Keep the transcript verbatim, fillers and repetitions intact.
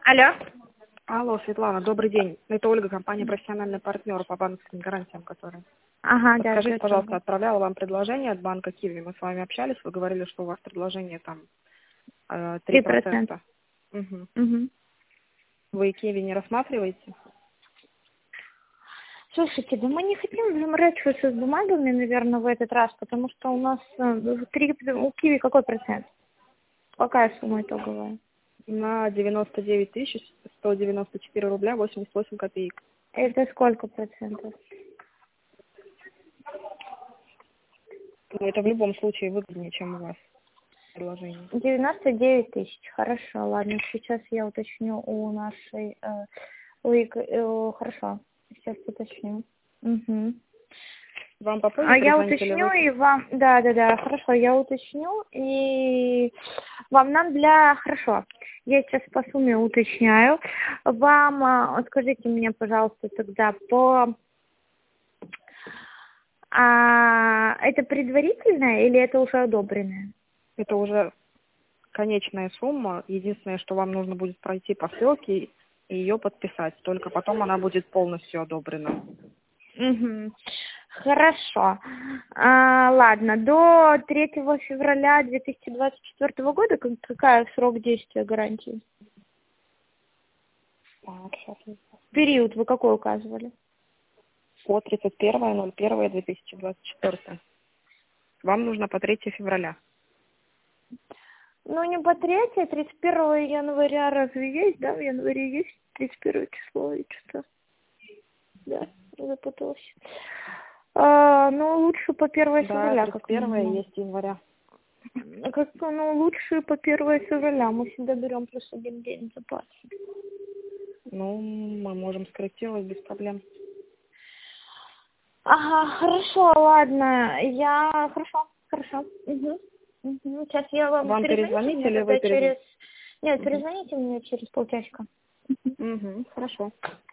Алло. Алло, Светлана, добрый день. Это Ольга, компания «Профессиональный партнер» по банковским гарантиям, которые. Ага, да, Подскажите, здравствуйте, пожалуйста, Ольга. отправляла вам предложение от банка Киви. Мы с вами общались, вы говорили, что у вас предложение там э, три Три процента. процента. Угу. Угу. Вы Киви не рассматриваете? Слушайте, да мы не хотим заморачиваться с бумагами, наверное, в этот раз, потому что у нас э, три, у Киви какой процент? Какая сумма итоговая? На девяносто девять тысяч сто девяносто четыре рубля восемьдесят восемь копеек. Это сколько процентов? Но это в любом случае выгоднее, чем у вас предложение. девяносто девять тысяч. Хорошо, ладно, сейчас я уточню у нашей... Э, у Ик- э, хорошо, сейчас уточню. Угу. Вам попозже А я перезвонить или уточню вы? и вам, да, да, да, хорошо, я уточню и вам нам для, хорошо, я сейчас по сумме уточняю, вам, а, вот скажите мне, пожалуйста, тогда по, а, это предварительное или это уже одобренное? Это уже конечная сумма. Единственное, что вам нужно будет пройти по ссылке и ее подписать. Только потом она будет полностью одобрена. Угу. Хорошо. А, ладно, до третьего февраля две тысячи двадцать четвёртого года как- какая срок действия гарантии? Так, сейчас. Период вы какой указывали? По тридцать первое ноль первое две тысячи двадцать четвёртое. Вам нужно по третье февраля. Ну, не по третье, тридцать первого января разве есть, да? В январе есть тридцать первое число и что-то. Да, запуталась. А, ну, лучше по первое Да, февраля, тридцать как первое минимум. есть января. Как, ну, лучше по первое февраля. Мы всегда берем плюс один день запаса. Ну, мы можем скорректировать без проблем. Ага, хорошо, ладно. Я... Хорошо, хорошо. Угу. Угу. Сейчас я вам... Вам Перезвоните перезвонить мне или вы тогда через... перезвоните? Нет, Угу. перезвоните мне через полчасика. Угу, хорошо.